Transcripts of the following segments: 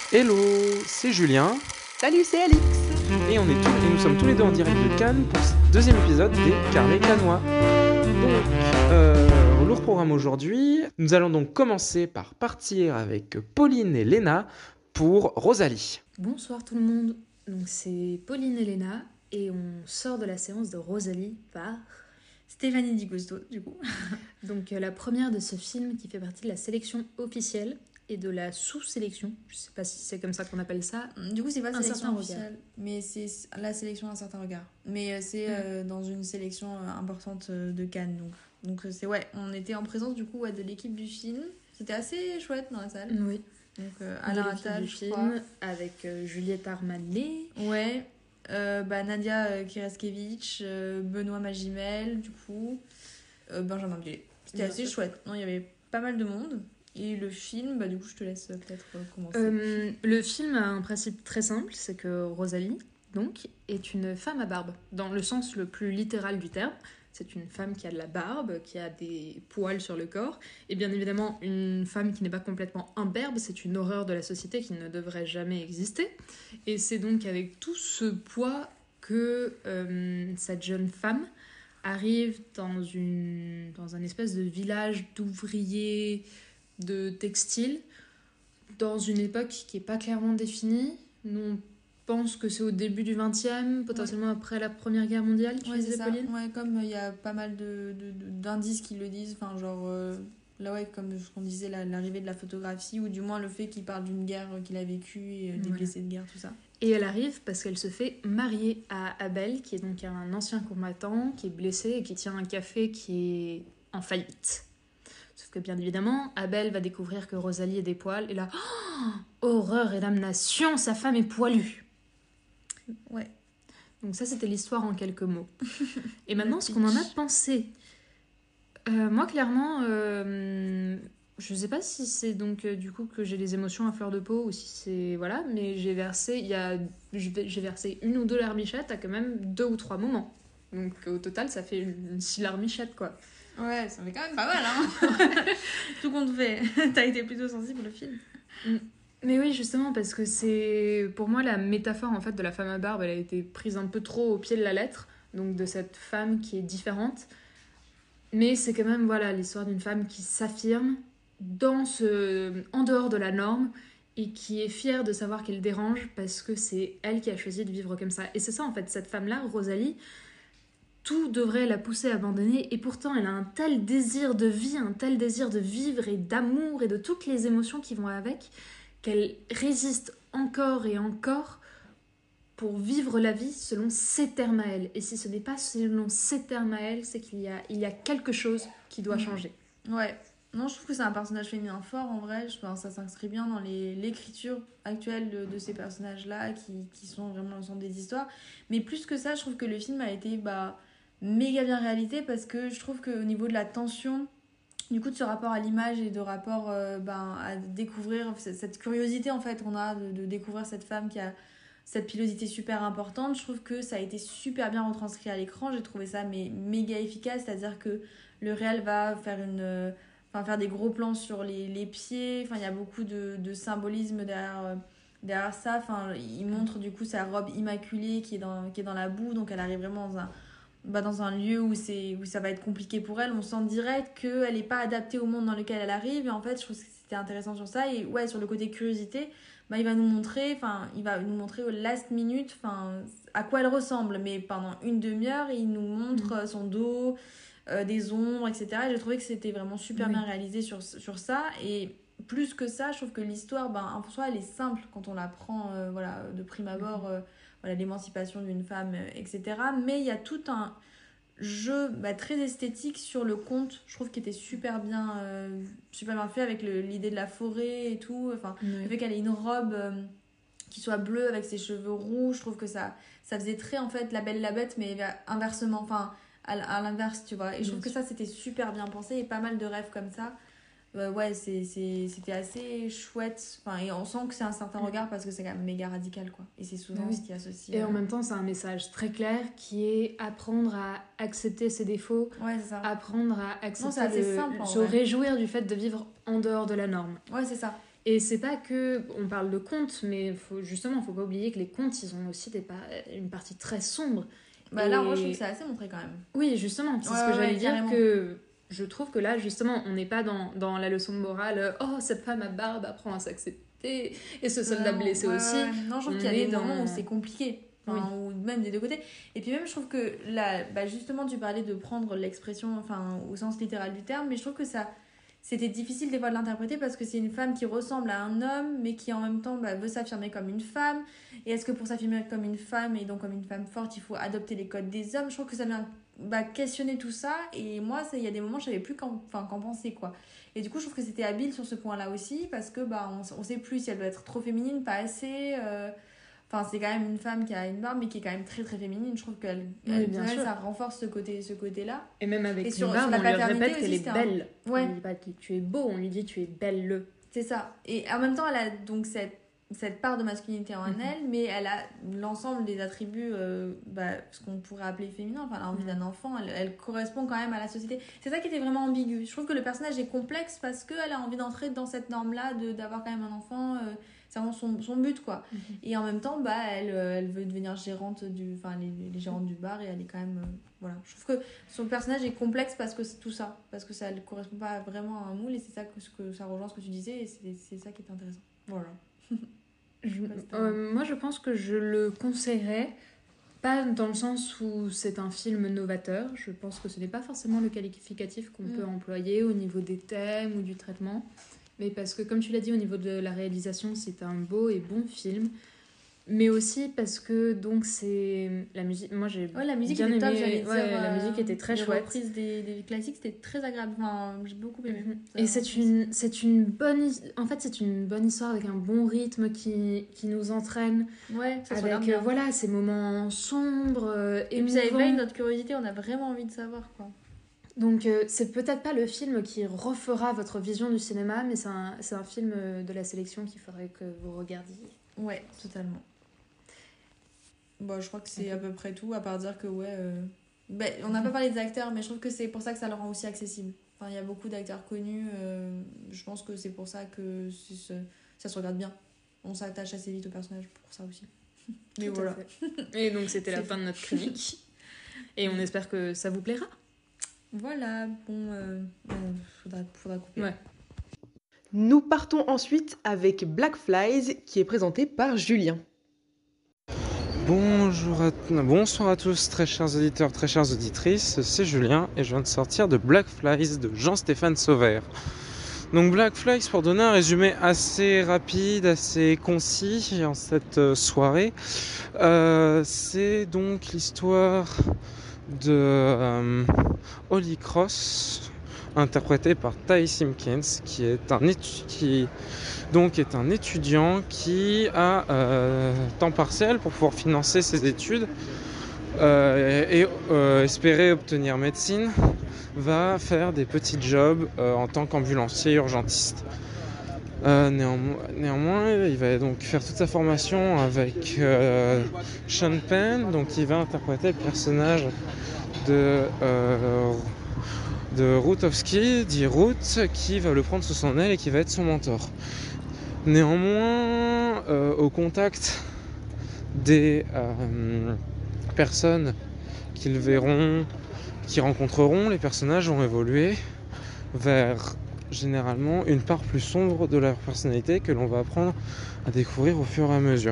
Hello, c'est Julien. Salut, c'est Alix. Et nous sommes tous les deux en direct de Cannes pour ce deuxième épisode des Carnets Cannois. Donc, lourd programme aujourd'hui. Nous allons donc commencer par partir avec Pauline et Léna pour Rosalie. Bonsoir tout le monde, donc c'est Pauline et Léna et on sort de la séance de Rosalie par Stéphanie Di Gusto, du coup. donc la première de ce film qui fait partie de la sélection officielle et de la sous-sélection, je sais pas si c'est comme ça qu'on appelle ça. Du coup, c'est pas Un sélection certain officielle, mais c'est la sélection d'un certain regard. Mais c'est dans une sélection importante de Cannes, donc c'est ouais, on était en présence du coup de l'équipe du film. C'était assez chouette dans la salle. Oui. Donc Alain de l'équipe Attal, du je crois. film avec Juliette Armanet. Ouais. Nadia Kireskevich, Benoît Magimel, du coup, Benjamin Biolay. C'était assez chouette. Non, il y avait pas mal de monde. Et le film, du coup, je te laisse peut-être commencer. Le film a un principe très simple, c'est que Rosalie, donc, est une femme à barbe, dans le sens le plus littéral du terme. C'est une femme qui a de la barbe, qui a des poils sur le corps. Et bien évidemment, une femme qui n'est pas complètement imberbe, c'est une horreur de la société qui ne devrait jamais exister. Et c'est donc avec tout ce poids que cette jeune femme arrive dans un espèce de village d'ouvriers de textile, dans une époque qui n'est pas clairement définie. Nous, on pense que c'est au début du XXe, potentiellement après la Première Guerre mondiale, tu disais, Pauline. Ouais, comme il y a pas mal d'indices qui le disent, enfin genre là ouais, comme ce qu'on disait, l'arrivée de la photographie, ou du moins le fait qu'il parle d'une guerre qu'il a vécue et des blessés de guerre, tout ça. Et elle arrive parce qu'elle se fait marier à Abel, qui est donc un ancien combattant, qui est blessé et qui tient un café qui est en faillite. Sauf que bien évidemment, Abel va découvrir que Rosalie a des poils, et là, horreur et damnation, sa femme est poilue. Ouais. Donc ça, c'était l'histoire en quelques mots. Et maintenant, ce qu'on en a pensé. Moi, clairement, je sais pas si c'est donc du coup que j'ai les émotions à fleur de peau ou si c'est... Voilà, mais j'ai versé une ou deux larmichettes à quand même 2 ou 3 moments. Donc au total, ça fait une 6 larmichettes, quoi. Ouais, ça fait quand même pas mal, hein. Tout compte fait. T'as été plutôt sensible au film. Mais oui, justement, parce que c'est... Pour moi, la métaphore, en fait, de la femme à barbe, elle a été prise un peu trop au pied de la lettre. Donc de cette femme qui est différente. Mais c'est quand même, voilà, l'histoire d'une femme qui s'affirme en dehors de la norme et qui est fière de savoir qu'elle dérange parce que c'est elle qui a choisi de vivre comme ça. Et c'est ça, en fait, cette femme-là, Rosalie... Tout devrait la pousser à abandonner et pourtant elle a un tel désir de vie, un tel désir de vivre et d'amour et de toutes les émotions qui vont avec qu'elle résiste encore et encore pour vivre la vie selon ses termes à elle. Et si ce n'est pas selon ses termes à elle, c'est qu'il y a quelque chose qui doit changer. Ouais. Non, je trouve que c'est un personnage féminin fort en vrai. Ça s'inscrit bien dans l'écriture actuelle de ces personnages-là qui sont vraiment l'ensemble des histoires. Mais plus que ça, je trouve que le film a été méga bien réalisé parce que je trouve qu'au niveau de la tension, du coup de ce rapport à l'image et de rapport à découvrir cette curiosité en fait qu'on a de découvrir cette femme qui a cette pilosité super importante, je trouve que ça a été super bien retranscrit à l'écran. J'ai trouvé ça méga efficace, c'est-à-dire que le réel va faire des gros plans sur les pieds, il y a beaucoup de symbolisme derrière ça. Il montre du coup sa robe immaculée qui est dans la boue, donc elle arrive vraiment dans un lieu où ça va être compliqué pour elle. On sent direct qu'elle n'est pas adaptée au monde dans lequel elle arrive, et en fait je trouve que c'était intéressant sur ça. Et ouais, sur le côté curiosité, il va nous montrer au last minute à quoi elle ressemble, mais pendant une demi-heure il nous montre son dos, des ombres, etc. Et j'ai trouvé que c'était vraiment super bien réalisé sur ça. Et plus que ça, je trouve que l'histoire, en soi, elle est simple quand on la prend de prime abord, l'émancipation d'une femme, etc. Mais il y a tout un jeu très esthétique sur le conte, je trouve, qui était super bien fait avec l'idée de la forêt et tout. Le fait qu'elle ait une robe qui soit bleue avec ses cheveux roux, je trouve que ça faisait très en fait La Belle et la Bête, mais inversement, à l'inverse, tu vois. Et je trouve que ça, c'était super bien pensé et pas mal de rêves comme ça. Ouais, c'était assez chouette. Et on sent que c'est un certain regard parce que c'est quand même méga radical, quoi. Et c'est souvent ce qui associe. Et en même temps, c'est un message très clair qui est apprendre à accepter ses défauts, c'est ça. Apprendre à accepter simple, se réjouir du fait de vivre en dehors de la norme. Ouais, c'est ça. Et c'est pas que on parle de contes, mais faut pas oublier que les contes, ils ont aussi une partie très sombre. Bah là, moi, je trouve que c'est assez montré quand même. Oui, justement, c'est ce que j'allais dire, que je trouve que là, justement, on n'est pas dans la leçon de morale, oh, cette femme à barbe apprend à s'accepter, et ce soldat blessé aussi. Non, je trouve qu'il y a des moments où c'est compliqué. Enfin, ou même des deux côtés. Et puis même, je trouve que là, justement, tu parlais de prendre l'expression au sens littéral du terme, mais je trouve que c'était difficile des fois de l'interpréter parce que c'est une femme qui ressemble à un homme, mais qui en même temps veut s'affirmer comme une femme. Et est-ce que pour s'affirmer comme une femme et donc comme une femme forte, il faut adopter les codes des hommes? Je trouve que ça vient questionner tout ça. Et moi, il y a des moments, je savais plus qu'en penser, quoi. Et du coup, je trouve que c'était habile sur ce point-là aussi parce que on sait plus si elle doit être trop féminine, pas assez. Enfin, c'est quand même une femme qui a une barbe, mais qui est quand même très très féminine. Je trouve qu'elle ça renforce ce côté-là. Et même avec une barbe, on lui répète qu'elle est belle. Ouais. On lui dit pas que tu es beau, on lui dit tu es belle. C'est ça. Et en même temps, elle a donc cette part de masculinité en elle, mais elle a l'ensemble des attributs, ce qu'on pourrait appeler féminin, enfin l'envie d'un enfant, elle correspond quand même à la société. C'est ça qui était vraiment ambigu. Je trouve que le personnage est complexe parce qu'elle a envie d'entrer dans cette norme-là, d'avoir quand même un enfant, c'est vraiment son but, quoi. Et en même temps, elle veut devenir gérante les gérantes du bar, et elle est quand même... voilà. Je trouve que son personnage est complexe parce que c'est tout ça, parce que ça ne correspond pas vraiment à un moule, et c'est ça que ça rejoint ce que tu disais, et c'est ça qui est intéressant. Voilà. Moi, je pense que je le conseillerais, pas dans le sens où c'est un film novateur. Je pense que ce n'est pas forcément le qualificatif qu'on peut employer au niveau des thèmes ou du traitement, mais parce que, comme tu l'as dit, au niveau de la réalisation, c'est un beau et bon film. Mais aussi parce que donc c'est la musique, moi j'ai la musique bien était top, aimé, la musique était très chouette. La reprise des classiques, c'était très agréable, enfin, j'ai beaucoup aimé. Et c'est une bonne histoire avec un bon rythme qui nous entraîne, avec voilà ces moments sombres et puis ça éveille notre curiosité, on a vraiment envie de savoir, quoi. Donc c'est peut-être pas le film qui refera votre vision du cinéma, mais c'est un film de la sélection qu'il faudrait que vous regardiez. Ouais, totalement. Bon, je crois que c'est à peu près tout, à part dire que on n'a pas parlé des acteurs, mais je trouve que c'est pour ça que ça le rend aussi accessible. Enfin, il y a beaucoup d'acteurs connus, je pense que c'est pour ça que ça se regarde bien. On s'attache assez vite au personnage pour ça aussi. Mais voilà. Et donc c'était la fin de notre chronique. Et on espère que ça vous plaira. Voilà, faudra couper. Ouais. Nous partons ensuite avec Black Flies, qui est présenté par Julien. Bonsoir à tous, très chers auditeurs, très chères auditrices, c'est Julien et je viens de sortir de Black Flies de Jean-Stéphane Sauvert. Donc Black Flies, pour donner un résumé assez rapide, assez concis en cette soirée, c'est donc l'histoire de Holly Cross, interprété par Ty Simpkins, qui est un étudiant qui a temps partiel pour pouvoir financer ses études et espérer obtenir médecine, va faire des petits jobs en tant qu'ambulancier urgentiste. Néanmoins, il va donc faire toute sa formation avec Sean Penn, donc il va interpréter le personnage de Rutowski, dit Ruth, qui va le prendre sous son aile et qui va être son mentor. Néanmoins, au contact des personnes qu'ils verront, qui rencontreront, les personnages vont évoluer vers généralement une part plus sombre de leur personnalité que l'on va apprendre à découvrir au fur et à mesure.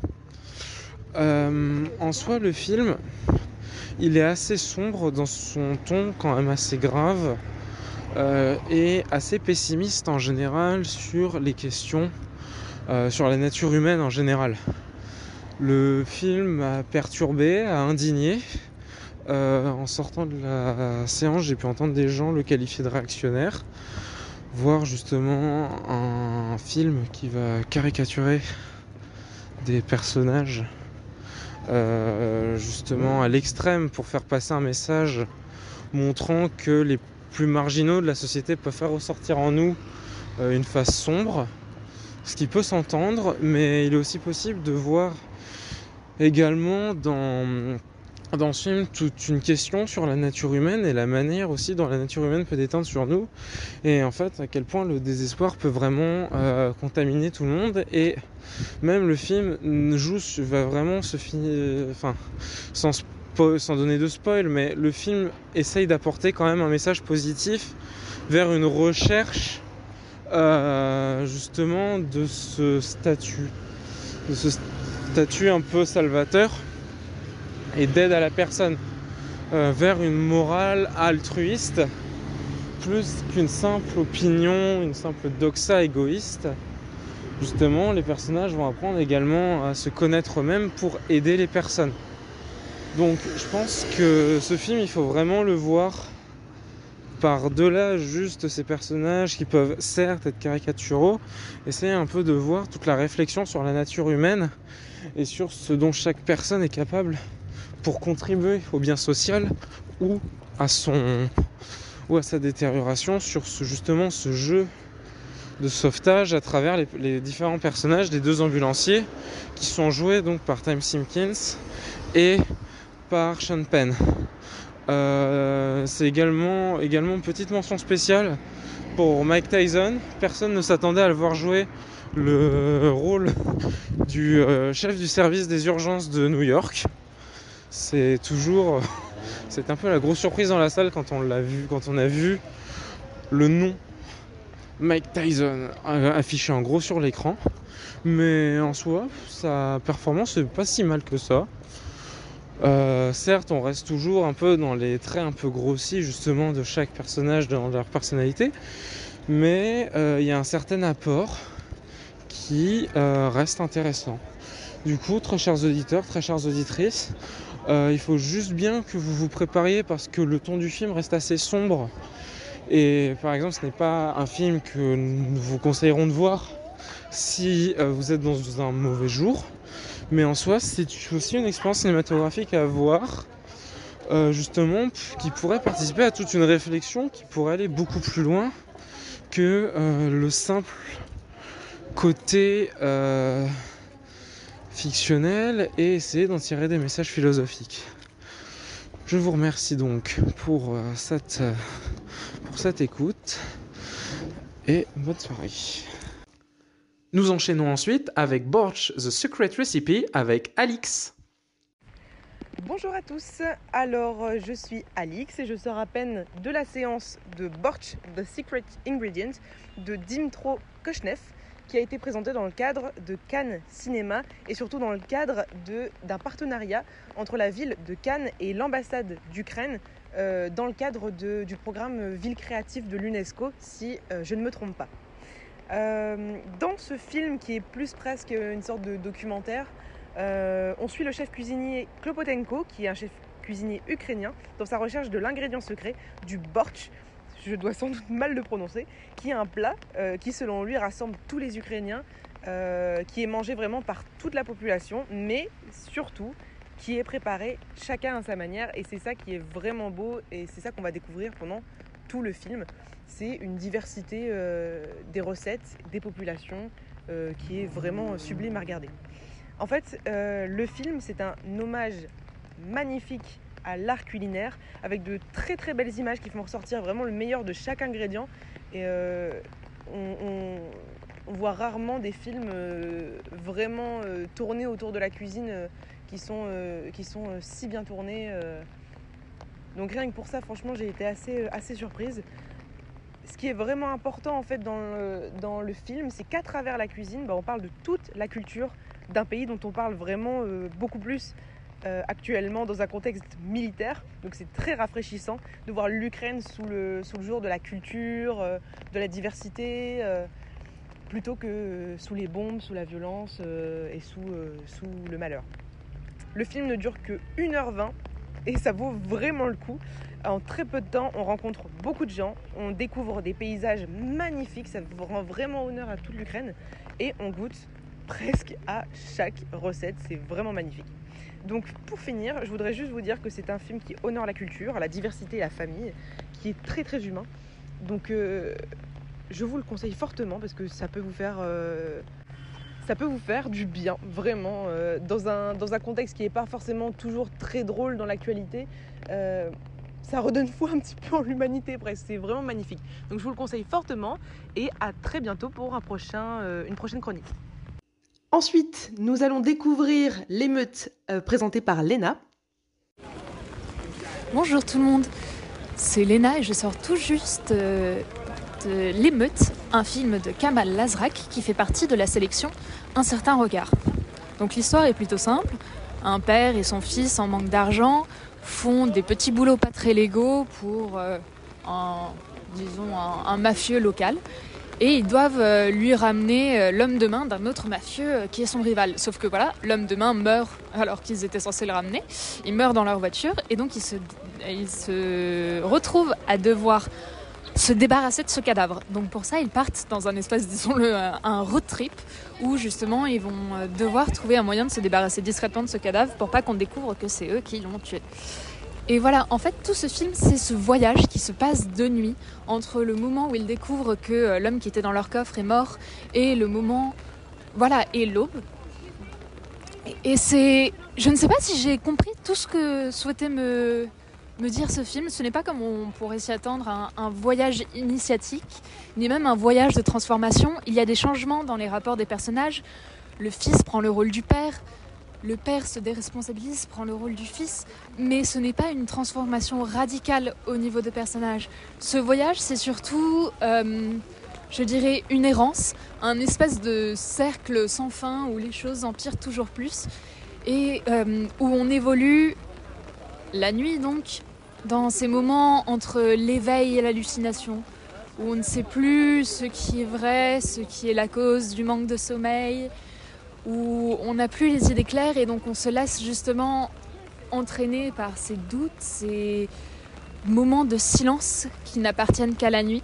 En soi, le film, il est assez sombre dans son ton, quand même assez grave, et assez pessimiste en général sur les questions, sur la nature humaine en général. Le film m'a perturbé, a indigné. En sortant de la séance, j'ai pu entendre des gens le qualifier de réactionnaire, voir justement un film qui va caricaturer des personnages justement à l'extrême pour faire passer un message montrant que les plus marginaux de la société peuvent faire ressortir en nous une face sombre, ce qui peut s'entendre, mais il est aussi possible de voir également dans dans ce film toute une question sur la nature humaine et la manière aussi dont la nature humaine peut déteindre sur nous. Et en fait, à quel point le désespoir peut vraiment contaminer tout le monde. Et même le film va vraiment se finir... Enfin, sans donner de spoil, mais le film essaye d'apporter quand même un message positif vers une recherche justement de ce statut un peu salvateur et d'aide à la personne vers une morale altruiste plus qu'une simple opinion, une simple doxa égoïste. Justement, les personnages vont apprendre également à se connaître eux-mêmes pour aider les personnes. Donc je pense que ce film, il faut vraiment le voir par-delà juste ces personnages qui peuvent certes être caricaturaux, essayer un peu de voir toute la réflexion sur la nature humaine et sur ce dont chaque personne est capable pour contribuer au bien social ou à sa détérioration, sur justement ce jeu de sauvetage à travers les différents personnages des deux ambulanciers qui sont joués donc par Time Simpkins et par Sean Penn. C'est également une petite mention spéciale pour Mike Tyson. Personne ne s'attendait à le voir jouer le rôle du chef du service des urgences de New York. C'est un peu la grosse surprise dans la salle quand on a vu le nom Mike Tyson affiché en gros sur l'écran. Mais en soi, sa performance n'est pas si mal que ça. Certes, on reste toujours un peu dans les traits un peu grossis justement de chaque personnage dans leur personnalité, mais il y a un certain apport qui reste intéressant. Du coup, très chers auditeurs, très chères auditrices, il faut juste bien que vous vous prépariez parce que le ton du film reste assez sombre. Et par exemple, ce n'est pas un film que nous vous conseillerons de voir si vous êtes dans un mauvais jour. Mais en soi, c'est aussi une expérience cinématographique à voir, justement, qui pourrait participer à toute une réflexion qui pourrait aller beaucoup plus loin que le simple côté fictionnel et essayer d'en tirer des messages philosophiques. Je vous remercie donc pour cette écoute et bonne soirée. Nous enchaînons ensuite avec Borch The Secret Recipe avec Alix. Bonjour à tous, alors je suis Alix et je sors à peine de la séance de Borch The Secret Ingredient de Dmytro Kochnev qui a été présentée dans le cadre de Cannes Cinéma et surtout dans le cadre d'un partenariat entre la ville de Cannes et l'ambassade d'Ukraine dans le cadre du programme Ville créative de l'UNESCO, si je ne me trompe pas. Dans ce film qui est plus presque une sorte de documentaire, on suit le chef cuisinier Klopotenko, qui est un chef cuisinier ukrainien, dans sa recherche de l'ingrédient secret du bortsch, je dois sans doute mal le prononcer, qui est un plat qui selon lui rassemble tous les Ukrainiens, qui est mangé vraiment par toute la population, mais surtout qui est préparé chacun à sa manière, et c'est ça qui est vraiment beau, et c'est ça qu'on va découvrir pendant tout le film. C'est une diversité des recettes, des populations, qui est vraiment sublime à regarder. En fait, le film, c'est un hommage magnifique à l'art culinaire, avec de très très belles images qui font ressortir vraiment le meilleur de chaque ingrédient. Et on voit rarement des films vraiment tournés autour de la cuisine qui sont si bien tournés. Donc rien que pour ça, franchement, j'ai été assez surprise. Ce qui est vraiment important en fait dans le film, c'est qu'à travers la cuisine, on parle de toute la culture d'un pays dont on parle vraiment beaucoup plus actuellement dans un contexte militaire. Donc c'est très rafraîchissant de voir l'Ukraine sous le jour de la culture, de la diversité, plutôt que sous les bombes, sous la violence et sous le malheur. Le film ne dure que 1h20 et ça vaut vraiment le coup. En très peu de temps, on rencontre beaucoup de gens, on découvre des paysages magnifiques, ça rend vraiment honneur à toute l'Ukraine et on goûte presque à chaque recette, c'est vraiment magnifique. Donc pour finir, je voudrais juste vous dire que c'est un film qui honore la culture, la diversité et la famille, qui est très très humain. Donc je vous le conseille fortement parce que ça peut vous faire ça peut vous faire du bien, vraiment, dans un contexte qui n'est pas forcément toujours très drôle dans l'actualité. Ça redonne foi un petit peu en l'humanité presque, c'est vraiment magnifique. Donc je vous le conseille fortement et à très bientôt pour une prochaine chronique. Ensuite, nous allons découvrir l'émeute présentée par Léna. Bonjour tout le monde, c'est Léna et je sors tout juste de L'émeute, un film de Kamal Lazrak qui fait partie de la sélection Un certain regard. Donc l'histoire est plutôt simple, un père et son fils en manque d'argent font des petits boulots pas très légaux pour un mafieux local et ils doivent lui ramener l'homme de main d'un autre mafieux qui est son rival. Sauf que voilà, l'homme de main meurt alors qu'ils étaient censés le ramener, il meurt dans leur voiture et donc ils se retrouvent à devoir se débarrasser de ce cadavre. Donc pour ça, ils partent dans un espace, disons-le, un road trip où justement ils vont devoir trouver un moyen de se débarrasser discrètement de ce cadavre pour pas qu'on découvre que c'est eux qui l'ont tué. Et voilà, en fait, tout ce film, c'est ce voyage qui se passe de nuit entre le moment où ils découvrent que l'homme qui était dans leur coffre est mort et le moment, voilà, et l'aube. Et c'est... Je ne sais pas si j'ai compris tout ce que souhaitait me dire ce film. Ce n'est pas comme on pourrait s'y attendre un voyage initiatique, ni même un voyage de transformation. Il y a des changements dans les rapports des personnages. Le fils prend le rôle du père, le père se déresponsabilise, prend le rôle du fils, mais ce n'est pas une transformation radicale au niveau des personnages. Ce voyage, c'est surtout, je dirais, une errance, un espèce de cercle sans fin où les choses empirent toujours plus et où on évolue la nuit donc, dans ces moments entre l'éveil et l'hallucination, où on ne sait plus ce qui est vrai, ce qui est la cause du manque de sommeil, où on n'a plus les idées claires et donc on se laisse justement entraîner par ces doutes, ces moments de silence qui n'appartiennent qu'à la nuit.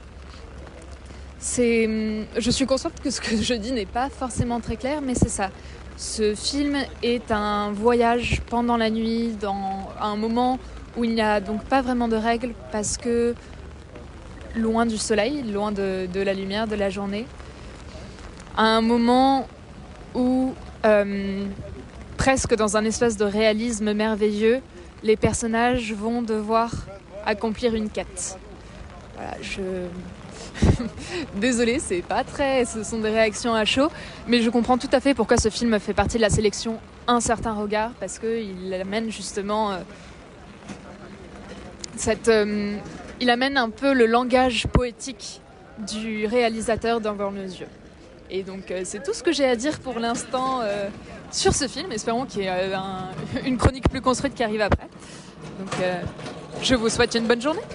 Je suis consciente que ce que je dis n'est pas forcément très clair, mais c'est ça. Ce film est un voyage pendant la nuit, dans un moment où il n'y a donc pas vraiment de règles, parce que loin du soleil, loin de la lumière de la journée, à un moment où, presque dans un espèce de réalisme merveilleux, les personnages vont devoir accomplir une quête. Voilà, Désolée, ce sont des réactions à chaud, mais je comprends tout à fait pourquoi ce film fait partie de la sélection Un certain regard, parce qu'il amène justement il amène un peu le langage poétique du réalisateur devant nos yeux. Et donc c'est tout ce que j'ai à dire pour l'instant sur ce film. Espérons qu'il y ait une chronique plus construite qui arrive après. Donc je vous souhaite une bonne journée.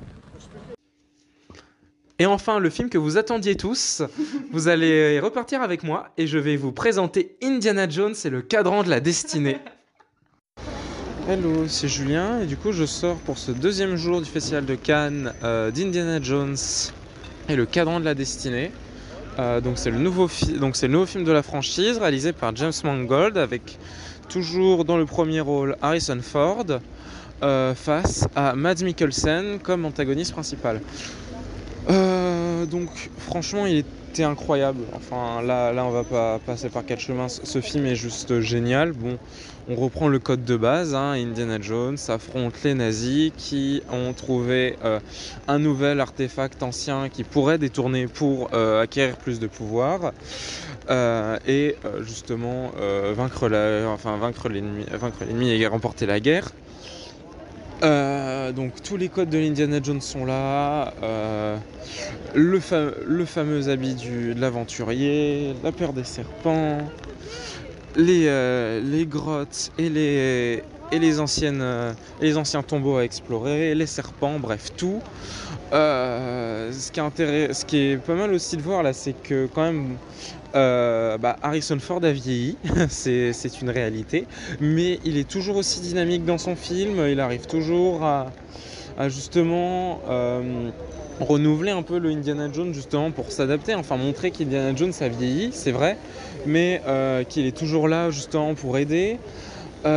Et enfin, le film que vous attendiez tous, vous allez repartir avec moi et je vais vous présenter Indiana Jones et le cadran de la destinée. Hello, c'est Julien et du coup je sors pour ce deuxième jour du festival de Cannes d'Indiana Jones et le cadran de la destinée. Donc c'est le nouveau film de la franchise réalisé par James Mangold avec toujours dans le premier rôle Harrison Ford face à Mads Mikkelsen comme antagoniste principal. Donc franchement il était incroyable. Enfin là on va pas passer par quatre chemins. Ce film est juste génial. Bon, on reprend le code de base, hein. Indiana Jones affronte les nazis qui ont trouvé un nouvel artefact ancien qui pourrait détourner pour acquérir plus de pouvoir et justement vaincre l'ennemi et remporter la guerre. Donc tous les codes de l'Indiana Jones sont là, le fameux habit de l'aventurier, la peur des serpents, les grottes et les anciens tombeaux à explorer, les serpents, bref tout. Ce qui est pas mal aussi de voir là, c'est que quand même Harrison Ford a vieilli, c'est une réalité, mais il est toujours aussi dynamique dans son film, il arrive toujours à justement renouveler un peu le Indiana Jones justement pour s'adapter, enfin montrer qu'Indiana Jones a vieilli, c'est vrai, mais qu'il est toujours là justement pour aider. Il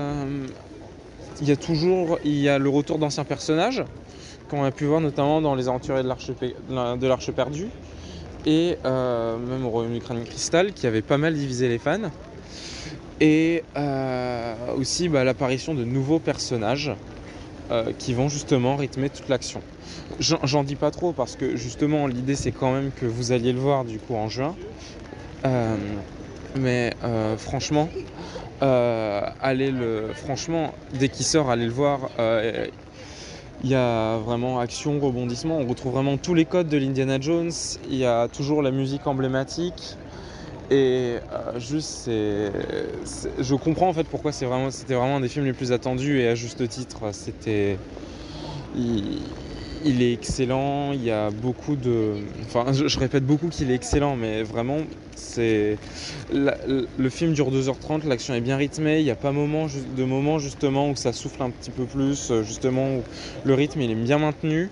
y a le retour d'anciens personnages qu'on a pu voir notamment dans Les Aventuriers de l'Arche perdue. et même au Royaume du Crâne Cristal, qui avait pas mal divisé les fans. Et aussi l'apparition de nouveaux personnages qui vont justement rythmer toute l'action. J'en dis pas trop parce que justement l'idée c'est quand même que vous alliez le voir du coup en juin. Mais franchement, franchement, dès qu'il sort, allez le voir. Il y a vraiment action, rebondissement. On retrouve vraiment tous les codes de l'Indiana Jones. Il y a toujours la musique emblématique. Et je comprends en fait pourquoi c'était vraiment un des films les plus attendus et à juste titre. Il est excellent, il y a beaucoup de... Enfin, je répète beaucoup qu'il est excellent, mais vraiment, le film dure 2h30, l'action est bien rythmée, il n'y a pas de moment justement où ça souffle un petit peu plus, justement où le rythme il est bien maintenu.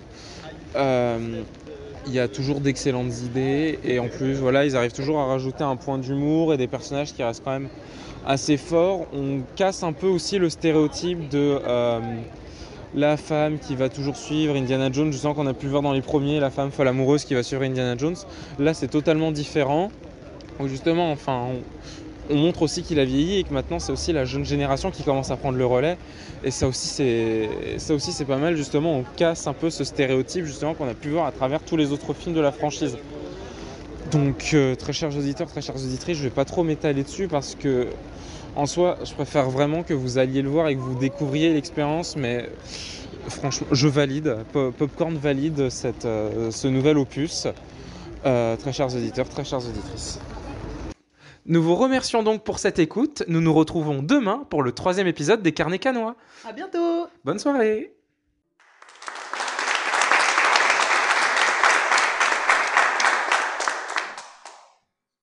Il y a toujours d'excellentes idées, et en plus, voilà, ils arrivent toujours à rajouter un point d'humour et des personnages qui restent quand même assez forts. On casse un peu aussi le stéréotype de... la femme qui va toujours suivre Indiana Jones. Je sens qu'on a pu le voir dans les premiers, la femme folle amoureuse qui va suivre Indiana Jones. Là, c'est totalement différent. Où justement, on montre aussi qu'il a vieilli et que maintenant, c'est aussi la jeune génération qui commence à prendre le relais. Et ça aussi, c'est pas mal. Justement, on casse un peu ce stéréotype justement qu'on a pu voir à travers tous les autres films de la franchise. Donc, très chers auditeurs, très chères auditrices, je vais pas trop m'étaler dessus parce que en soi, je préfère vraiment que vous alliez le voir et que vous découvriez l'expérience, mais franchement, je valide, Popcorn valide ce nouvel opus. Très chers auditeurs, très chères auditrices. Nous vous remercions donc pour cette écoute. Nous nous retrouvons demain pour le 3e épisode des Carnets Canois. À bientôt! Bonne soirée!